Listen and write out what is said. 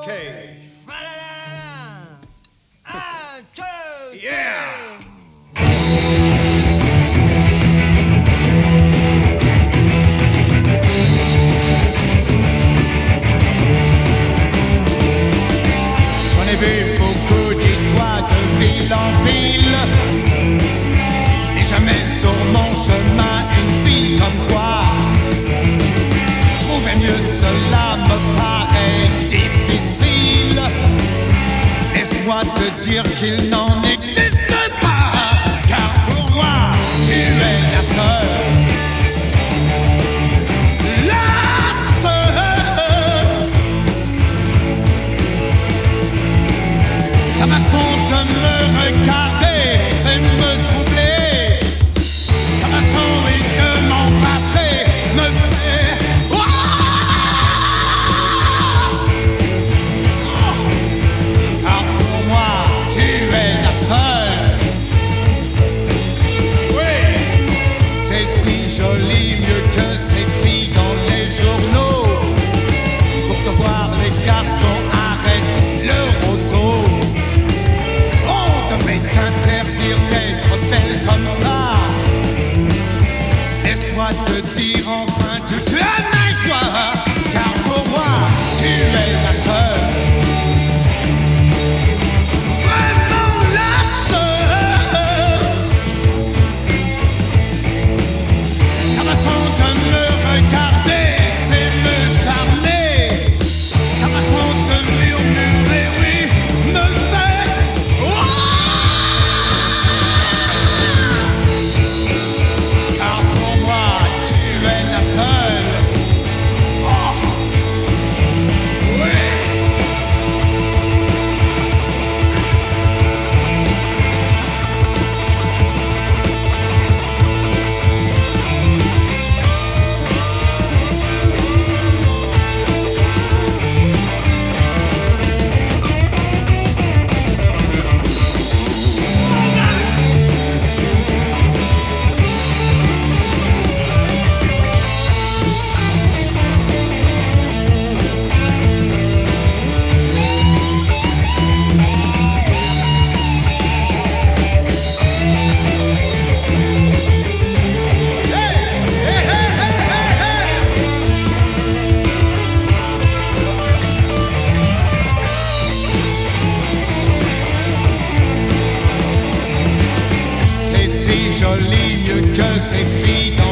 Okay. Un, deux, Yeah. J'en ai vu beaucoup, dis-toi, de ville en ville, et jamais sur mon chemin une fille comme toi. Trouver mieux, cela me paraît difficile. Laisse-moi te dire qu'il n'en existe pas, car pour moi, tu es la seule. Ta façon de me regarder et me troubler, ta façon de m'embrasser me fait car pour moi tu es la seule. Oui, t'es si jolie, mieux que ces filles dans les journaux. Pour te voir les garçons arrêtent le roto. T'interdire d'être belle comme ça. Laisse-moi te dire enfin toute ma joie, car pour moi tu es la seule. Vraiment la seule. Ta façon de me regarder, c'est me charmer. Ta façon de murmurer, oui, me fait jolie, mieux que ces filles.